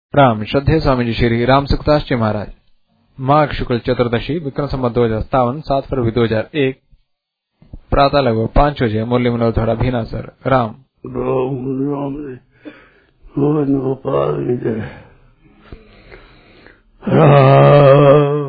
राम श्रद्धेय स्वामी जी श्री राम सुखदास जी महाराज। माघ शुक्ल चतुर्दशी विक्रम संवत 2057 7 फरवरी 2001 प्रातः लगभग 5 बजे मुरली मनोहर धोड़ा भीनासर। राम राम गोविंद गोपाल की जय। राम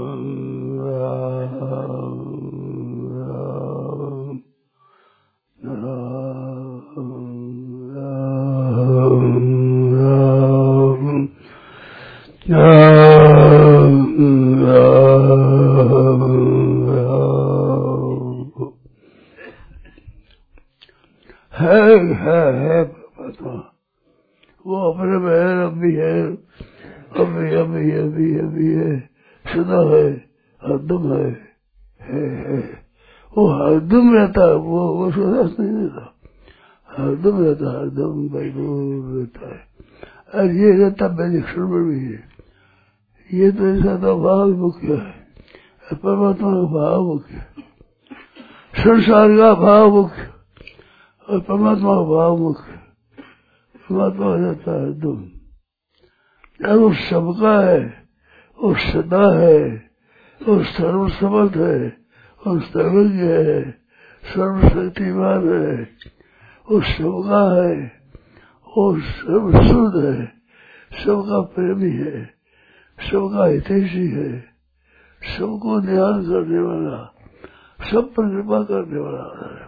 है वो अपने में अभी है, अभी अभी अभी अभी है, सदा है, हरदम है। वो हरदम रहता है, वो सदा नहीं रहता, हरदम रहता है, हरदम बैठूर रहता है। और ये रहता बेनिक्षण में भी है। ये तो ऐसा तो भाव मुख्य है, परमात्मा का भाव मुख्य है, संसार का भाव मुख्य और परमात्मा का भाव मुख्य। परमात्मा हो जाता है तुम, और वो सबका है, वो सदा है, वो सर्वसमर्थ है, वो सर्वज्ञ है, सर्वशक्तिमान है, वो सबका है, वो सर्वशुद्ध है, सबका प्रेमी है, सबका हितैषी है, सबको ध्यान करने वाला, सब पर कृपा करने वाला है।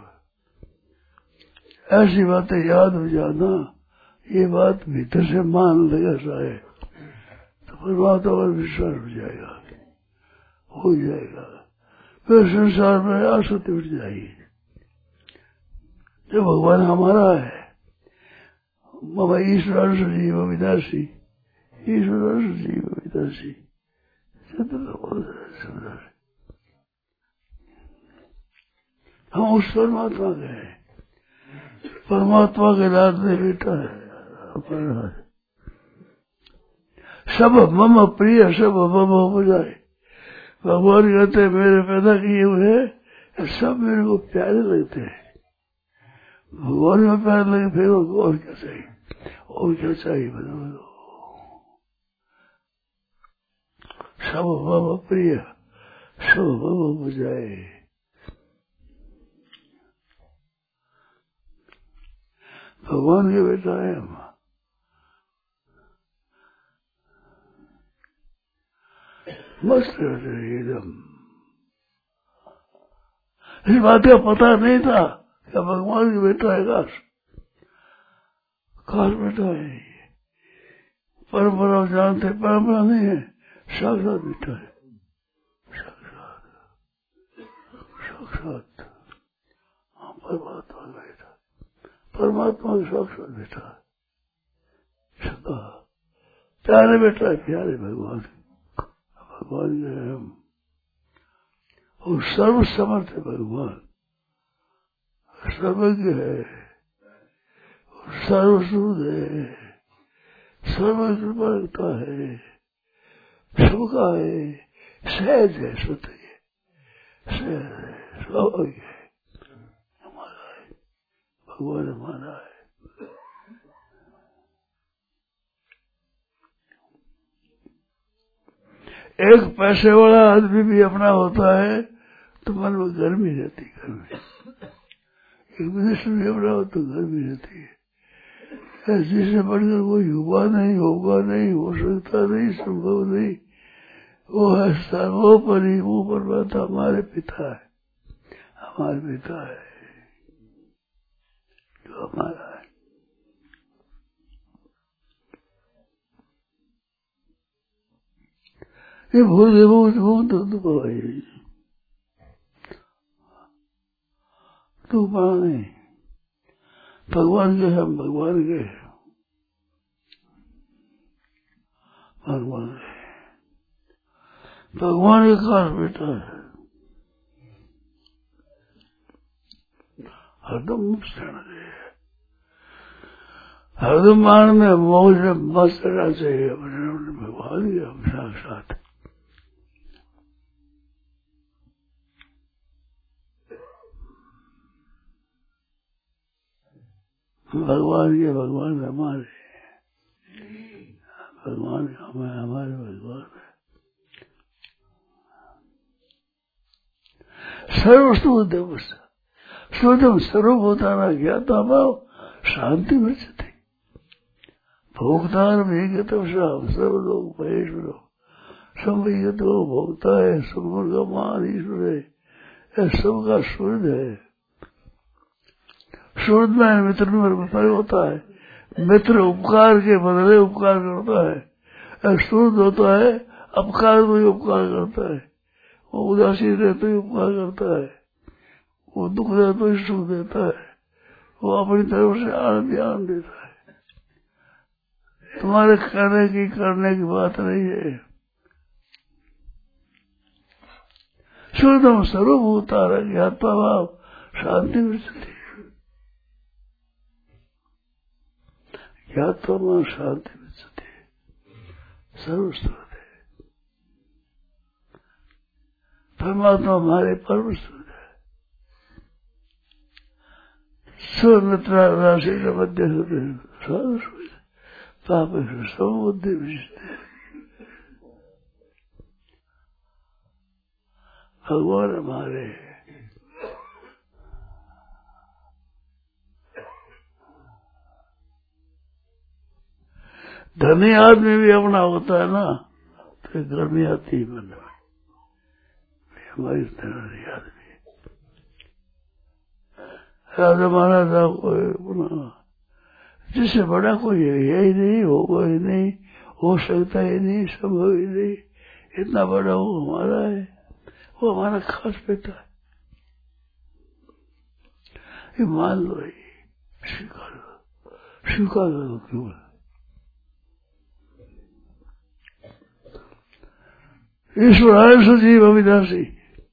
ऐसी बातें याद हो जाना, ये बात भीतर से मान लेगा सारे, तो परमात्मा पर विश्वास हो जाएगा, हो जाएगा। फिर संसार में आसक्ति उठ जाएगी। जो भगवान हमारा है, बाबा ईश्वर जीव विनाशी, ईश्वर जीव विनाशी, हम उस परमात्मा के हैं, परमात्मा के राज में बेटा है। सब मम प्रिय, सब मम हो जाए। भगवान कहते मेरे पैदा किए हुए सब मेरे को प्यारे लगते हैं। भगवान में प्यारे लगे फिर और क्या चाहिए, और क्या चाहिए बताओ। सब मम प्रिय, सब मम हो जाए। भगवान के बेटा है हम। मस्त रहते एकदम। इस बात का पता नहीं था कि भगवान के बेटा है, खास बेटा है। परंपरा जानते, परंपरा नहीं है, साक्षात बेटा है, साक्षात परमात्मा का बेटा, परमात्मा का साक्षात बेटा है, सदा प्यारे बेटा है, प्यारे भगवान, भगवान के हम। और सर्वसमर्थ है भगवान, सर्वज्ञ है, सर्वशुद्ध है, सर्वकृपा रखता है, सबका है, सहज है, सत्य है, सहज है, स्वाभाविक है, हमारा है, भगवान हमारा है। एक पैसे वाला आदमी भी अपना होता है तो मन में गर्मी रहती, गर्मी। एक मिनिस्टर भी अपना हो तो गर्मी रहती है। जिससे बढ़कर कोई हुआ नहीं, होगा नहीं, हो सकता नहीं, संभव नहीं, वो है सर्वोपरि, वो परमात्मा हमारे पिता है, हमारे पिता है, जो हमारा है। ये भूत भाई तू पाने भगवान के, हम भगवान के, भगवान के, भगवान के खास बेटा है। हरदम मुक्त रहना चाहिए, हरदम मान में मौज में मस्त रहना चाहिए। अपने भगवान के हम साक्षात भगवान के, भगवान हमारे, भगवान हमारे भगवान है। सर्वस्तुदेव शुद्धम सर्वभूताना ज्ञाता भाव शांति मृत्यते भोक्तार विगतम सब लोग महेश्वर संविगत भोक्ता है, सब का मान ईश्वर है, सबका सूर्य है। सूर्य में मित्र में होता है, मित्र उपकार के बदले उपकार करता है, सूर्य होता है अपकार में ही उपकार करता है, वो उदासीन रहते ही उपकार करता है, वो दुख देता तो ही सुख देता है, वो अपनी तरफ से आनंद देता है। तुम्हारे करने की बात नहीं है। शुद्धम सर्वभूतार ज्ञात्वा भाव शांति विचते ज्ञात्वा शांति विचते सर्वस्वरूप है। परमात्मा हमारे परम स्वरूप है। स्वमित्र राशि के मध्य से पाप समुद्र विचते भगवान हमारे धनी आदमी भी अपना होता है ना, तो गर्मी आती है मन में। हमारी धनी आदमी राजा महाराजा कोई अपना जिससे बड़ा कोई है ही नहीं, होगा ही नहीं, हो सकता ही नहीं, संभव ही नहीं, इतना बड़ा वो हमारा है, वो हमारा खास बेटा है। ये मान लो, स्वीकार करो क्यों। ईश्वराय सजीव अविनाशी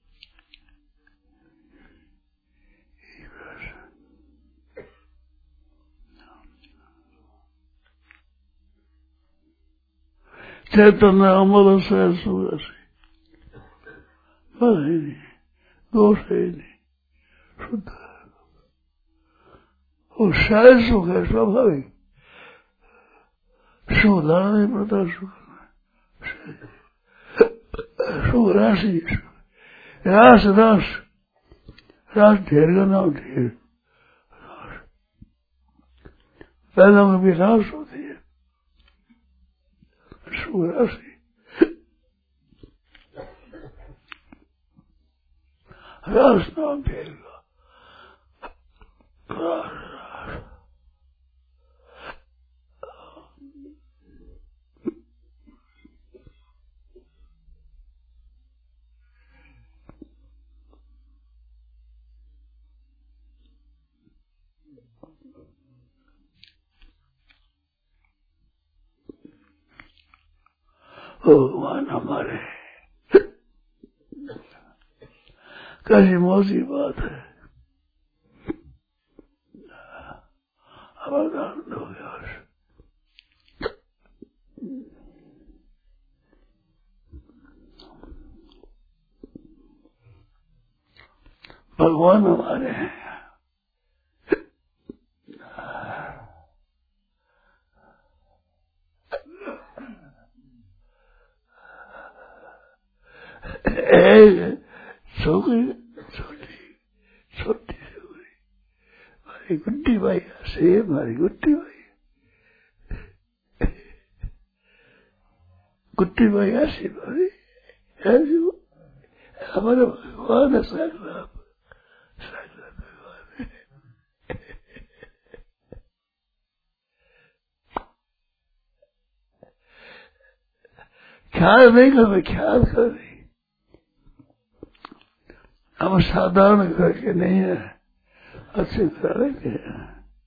चैतन्य अमल से सुरसी बस ही नहीं, दोष है ही नहीं, शुद्ध है। और शायद सुख है स्वाभाविक, सुख लाना नहीं पड़ता, सुख राशि रास रास रास ढेर का नाम ढेर पैदा में भी रास होती है, सुख राशि रास नाम ढेर का भगवान हमारे कैसी मौसी बात है। हमारा आनंद हो गया। भगवान हमारे हैं, छोटी छोटी हमारी गुड्डी भाई से, हमारी गुड्डी भाई ऐसी भाई ऐसी हमारे भगवान है, साक्षात भगवान है। ख्याल नहीं कर रहे, ख्याल कर रही, हम साधारण करके नहीं है, अच्छे तरह के हैं।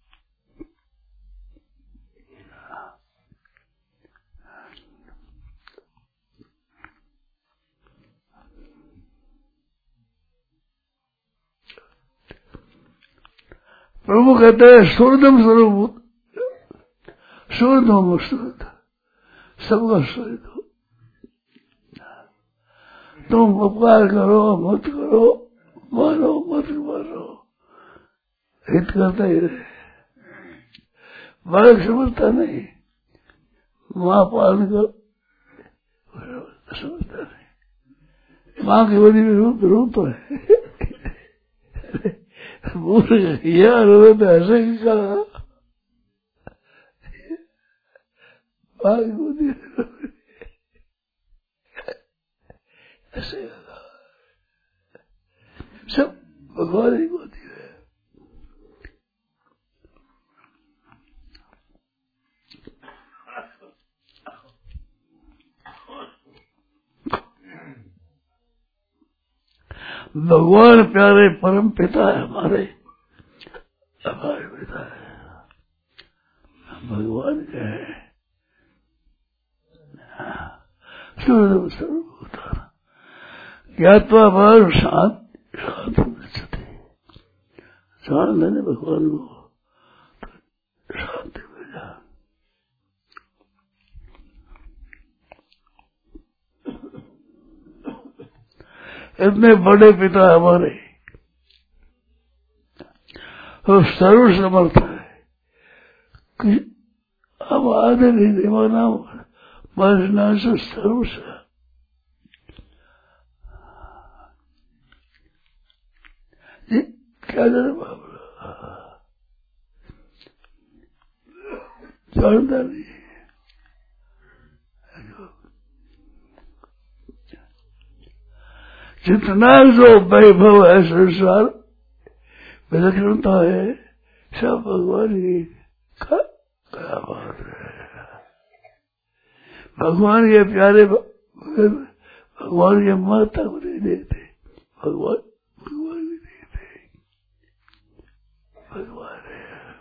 प्रभु कहते हैं सूर्यदम स्वरूप, सूर्यदम शुद्ध, सबका सूर्य हो। तुम उपकार करो मत करो, मारो मत मारो, हित करता ही रहे। बालक समझता नहीं, माँ पालन कर समझता नहीं। माँ की बनी में रो तो है यार तो ऐसे ही कहा माँ की बनी ऐसे सब भगवान ही गोदी है। भगवान प्यारे परम पिता है हमारे पिता है। भगवान क्या है? सर्वभूतानां ज्ञात्वा भाव शांत गच्छति। जान लेने भगवान को शांति मिल जाए। इतने बड़े पिता हमारे और सर्व समर्थ है कि अब आधे नहीं देवाना मरना से सर्व से क्या जाने बाबा जानता नहीं। जितना जो वैभव है संसार विलक्षणता है सब भगवान की क्या बात है। भगवान के प्यारे भगवान के माता को नहीं देते। भगवान भी देते। भगवान है।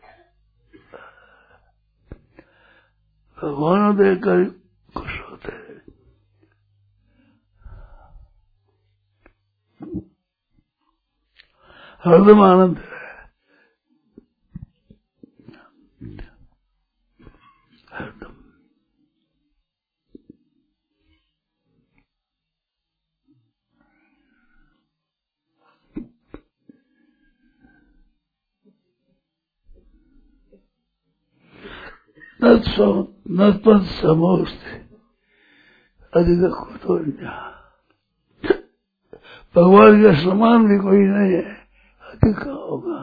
भगवान देखकर खुश होते हैं। हरदम आनंद है। हरदम नत्पद समोस्ते अधिक तो भगवान के समान भी कोई नहीं है। अधिक होगा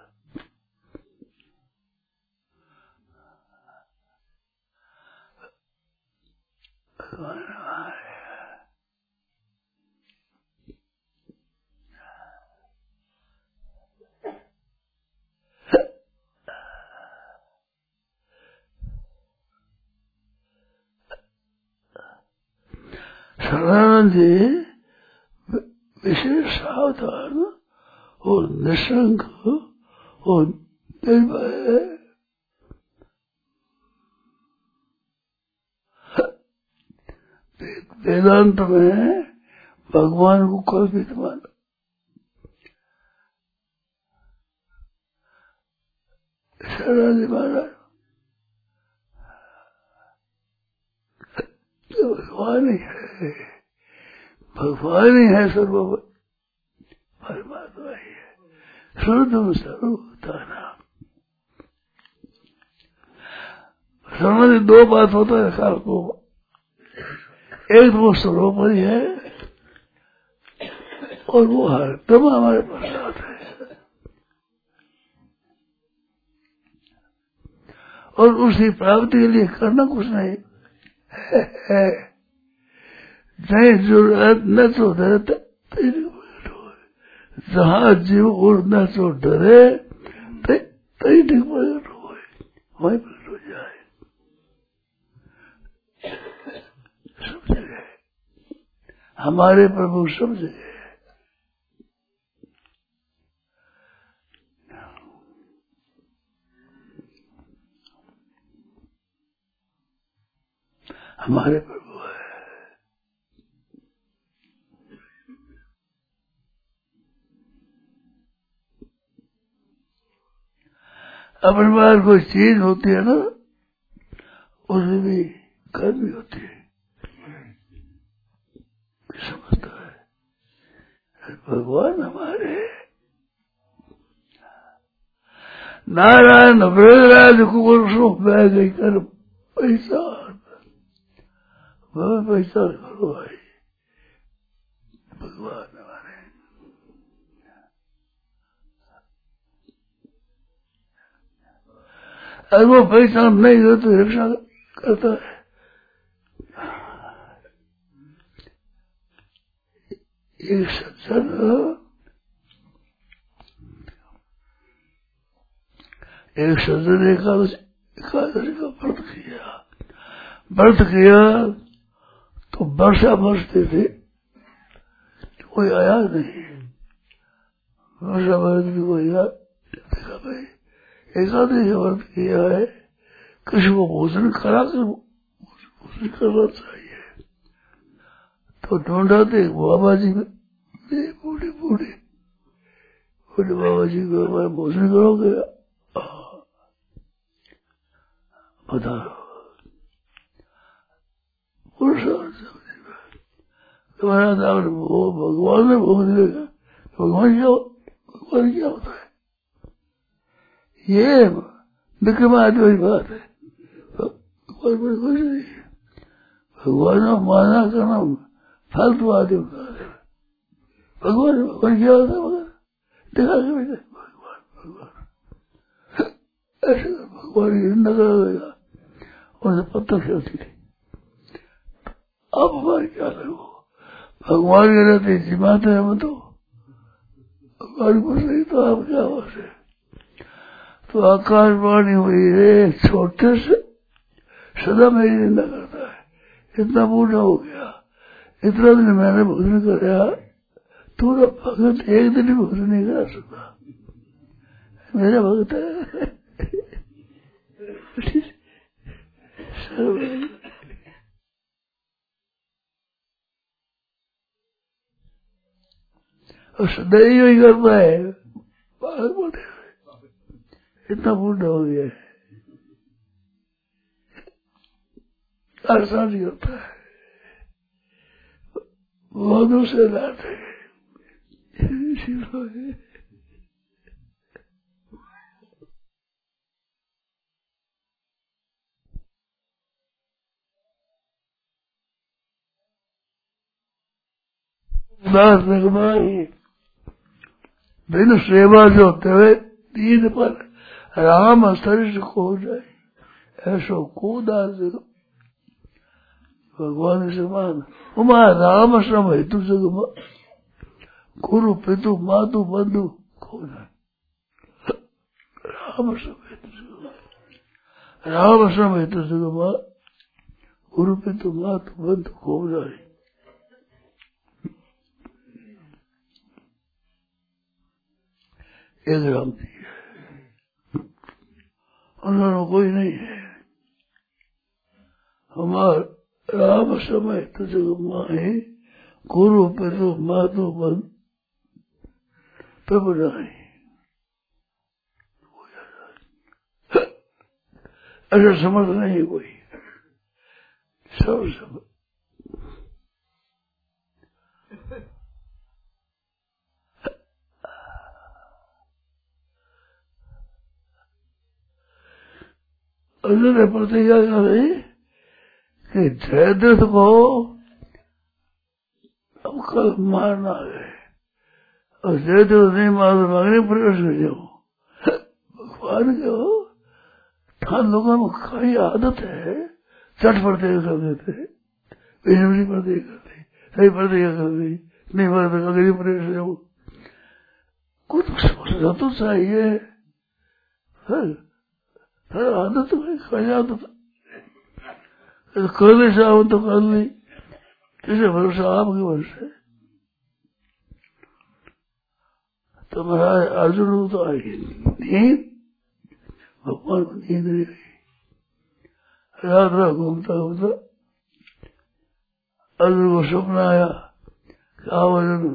सदानंद जी विशेष सावधान और निशंक और निर्भय वेदांत में भगवान को कल्पित माना। सदानंद महाराज भगवान ही है। भगवान ही है सर्व परमात्मा ही है। शुद्ध सर्वभूतानां समझ दो बात होता है काल को। एक तो वो सर्वोपरि है और वो हरदम हमारे पश्चात है और उसकी प्राप्ति के लिए करना कुछ नहीं है। नहीं जरूरत न तो डरे जहाँ जीव और न तो डरे तई ठीक प्रकट हो वही प्रकट हो जाए। सब जगह हमारे प्रभु सब जगह हमारे प्रभु है। अपने पास कोई चीज होती है ना उसमें भी गर्मी होती है। समझता है भगवान हमारे नारायण ब्रजराज कुकुर बह गई कर पैसा पहचान करो भाई, भगवान हमारे। अगर वो पहचान नहीं हो तो रक्षा करता है। एक सज्जन एकादशी का व्रत किया तो वर्षा बरसते थे, कोई आया नहीं। वर्षा बरसती कोई आया, देखा भाई एकादशी का व्रत किया है, किसी को भोजन करा कर भोजन करना चाहिए। तो ढूंढा थे बाबा जी में, बूढ़े बाबा जी को हमारे भोजन करोगे? बता तुम्हारा भगवान ने भोग देगा। भगवान क्या होता है? ये विक्रमादित्य बात है। भगवान पर कुछ नहीं, भगवान को माना करना फालतू आदि बात है। भगवान क्या होता है? देखा कि भगवान ऐसे भगवान की निंदा करेगा, उनसे पत्थर खेलती थी। अब हमारे क्या करो? भगवान के रहते जिमाते हम तो भगवान को नहीं, तो आप क्या हो से? तो आकाशवाणी हुई रे, छोटे से सदा मेरी निंदा करता है, इतना बूढ़ा हो गया, इतना दिन मैंने भोजन कराया, तू ना भगत एक दिन ही भोजन नहीं करा सकता। मेरा भगत है। और सदैव ही करता है, इतना बूढ़ा हो गया है, आसान करता है। मधु से लाते बिन सेवा जो तेरे दीन पर राम शरीर को हो जाए, ऐसो कूदास भगवान समान उमा राम श्रम हेतु जगम गुरु पितु मातु बंधु को जाए। राम श्रम हेतु जगम गुरु पितु मातु बंधु को जाए। एक राम जी है, उन्होंने कोई नहीं है। हमार राम समय तुझे माए गुरु पितु मातु बंधु प्रभुराई। ऐसा समझ नहीं कोई, सब समझ। उन्होंने प्रतिज्ञा करी कि जयद्रथ को अब कल मारना है, और जयद्रथ नहीं मार तो अग्नि प्रवेश कर जाओ। भगवान को थान लोगों में कई आदत है, चट पड़ते कर देते, बिजली पड़ते करते, सही पड़ते करते, नहीं पड़ते अग्नि प्रवेश जाओ। कुछ सोचना तो चाहिए, आदत है, कई आदत कर ले चाहो तो कर ली, किसे भरोसा? आपके भरोसे। तो महाराज अर्जुन तो आई नींद, भगवान को नींद नहीं आई। रात रात घूमता घूमता अर्जुन को स्वप्न आया कि आओ अर्जुन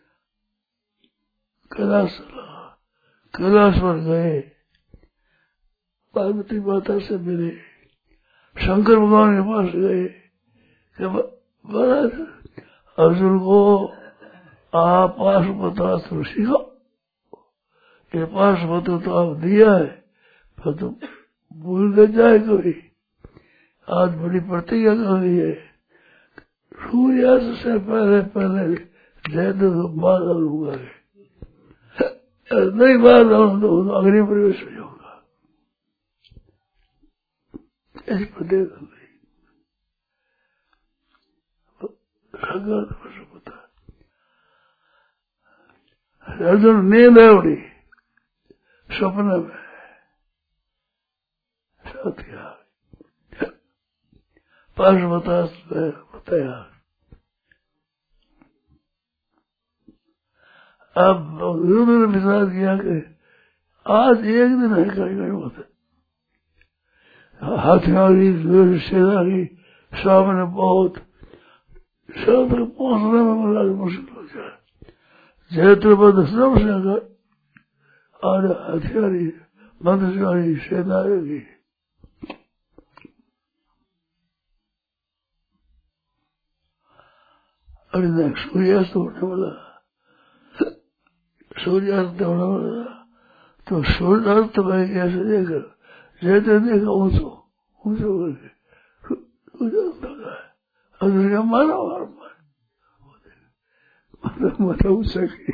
कैलाश पर गए, पार्वती माता से मिले, शंकर भगवान के पास गए कि महाराज अर्जुन को आप पाशुपतास्त्र सीखो, ये पाशुपत्र तो आप दिया है, फिर तो भूल न जाए कभी। आज बड़ी प्रतिज्ञा कर रही है, सूर्यास्त से पहले पहले जयद्रथ को बाहर लूंगा, नहीं बाहर लाऊं तो अग्नि प्रवेश हो जाऊंगा। ऐसी प्रत्येक संघर्ष पता। अर्जुन नींद है उड़ी स्वप्न में साथिया पास बताया। अब युद्ध ने विचार किया कि आज एक दिन है कहीं होता हाथियारी सेना की सामने बहुत समुद्र पहुंचने में मुश्किल हो जाए। जयद्रथ सबसे अगर और हथियारी मंत्रशाली सेना आएगी। अरे सूर्यास्त होने वाला, सूर्यास्त होने वाला तो सूर्यास्त भाई कैसे देखा जयद्रथ देखा ऊंचो ऊंचो करके सूर्यास्त होगा। अगर मारा मारा ऊंचा की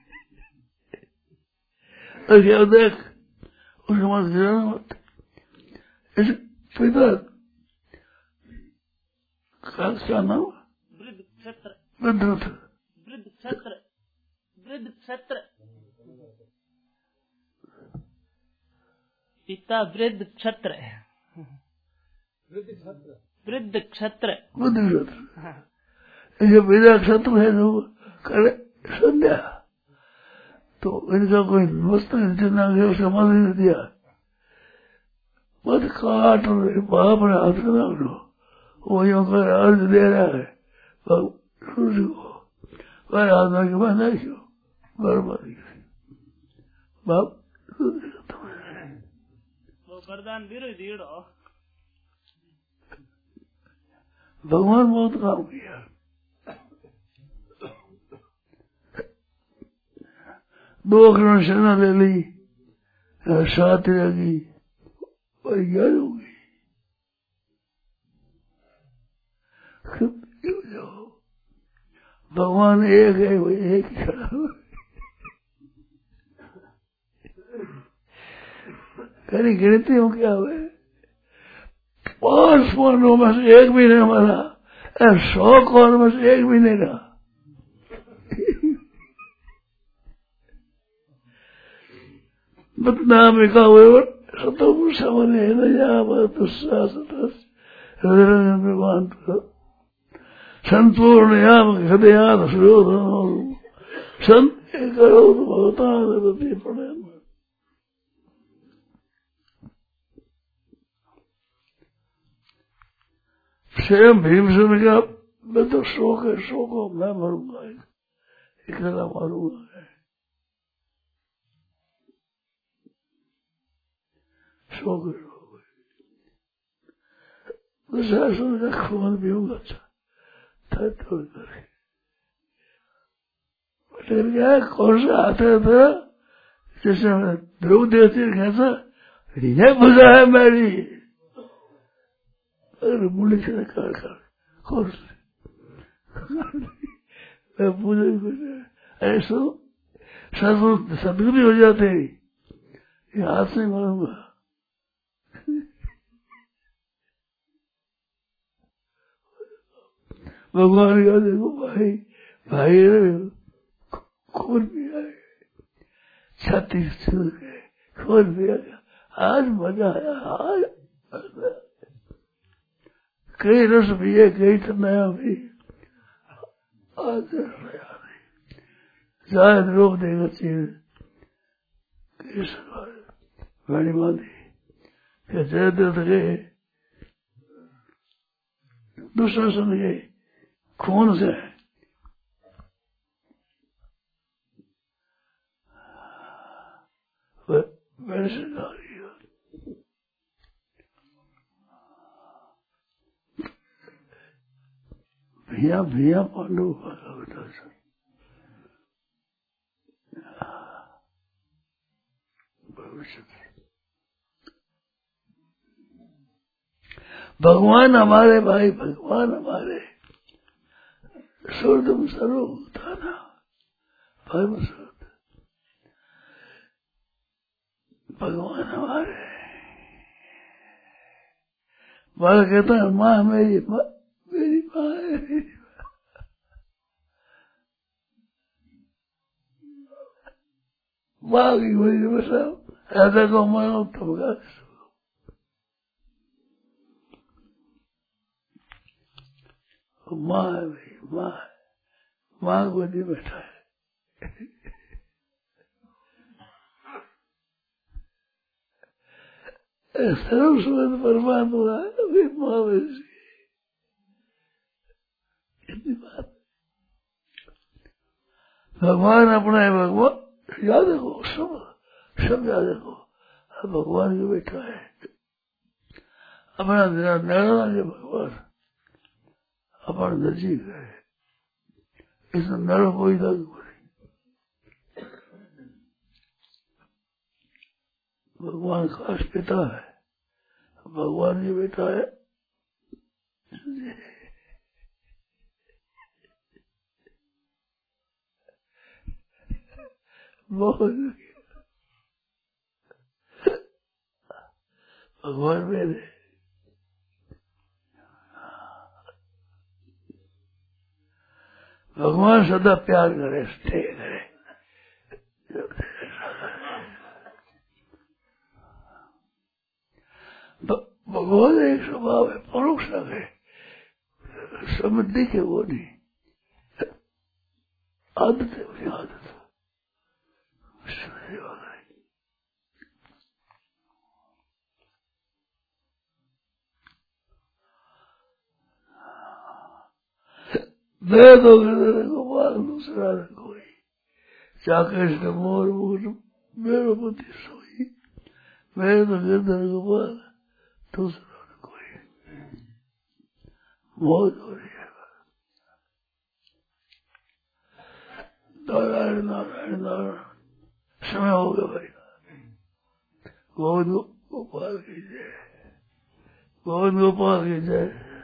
क्या देख उसके मत गिराना मत। ऐसे पिता क्या नाम वृद्ध क्षत्र पिता वृद्ध क्षत्र ये पिता क्षत्र है जो करे संध्या तो इनका कोई मस्तक जितना गया उसका मत नहीं दिया मत काट बाप ने हाथ लगा लो वो यूं कर अर्ज दे रहा है सूर्य को पर आत्मा के बाद नहीं क्यों बर्बादी बाप वो वरदान विरोधी भगवान बहुत काम किया। दो करोड़ सेना ले ली 7 लगी और 11 हो गई। भगवान एक है वो एक ही खड़ा कहीं गिनती हूँ क्या हुए 5 कौनों में से एक भी नहीं मरा 100 कौन में से एक भी नहीं रहा। बदनाम लिखा हुए सतों समझे भगवान संपूर्ण याम हृदयान सुयोधन संत करो होता पड़े। स्वयं भीमसेन का मैं तो शोक है शोक हो मैं मरूंगा इकला मारूंगा शोक का खून भी होगा अच्छा तो लेकिन क्या कौन सा आता था जैसे ध्रुव देवती कहता यह बुझा है मेरी अरे मुड़ी से कर कौन मैं पूजा ऐसा सदगुरु हो जाते ये हाथ से मारूंगा। भगवान का देखो भाई भाई खून भी आए छाती छूट गए खून भी आ गया आज मजा आया आज कई रस भी है कई नया भी आज शायद रोक देगा चीज वाणी बांधी फिर जयद्रथ गए दुशासन गए खून से वैसे भैया भैया पांडव का बेटा भविष्य भगवान हमारे भाई भगवान हमारे शुद्धम सर्वभूताना परम शुद्ध भगवान हमारे। बालक कहता है माँ मेरी माँ है मेरी माँ की वजह बसा ऐसा को मानो तब का माँ है भाई माँ है, माँ को नहीं बैठा है। सर्वस्वत परमात्मा अभी माँ वैसी इतनी बात। भगवान अपना है, भगवान याद रखो, सब याद रखो। अब भगवान जो बैठा है अपना निर्णय के भगवान अपना नजीक है, इसमें नर कोई दाग नहीं। भगवान खास पिता है, भगवान जो बैठा है बहुत भगवान मेरे भगवान सदा प्यार करे, स्नेह करे। भगवान एक स्वभाव है, परोक्ष है, समझने के वो नहीं, आदत है उसकी आदत। मैं तो गोपाल दूसरा न कोई, चाकृष्ण मोर मुकुट मेरो बुद्धि सोई। मैं तो गिरधर गोपाल दूसरा न कोई। मौज हो रही है। नारायण नारायण नारायण। समय हो गया भाई। गोविंद गोपाल की जय, गोविंद गोपाल की जय।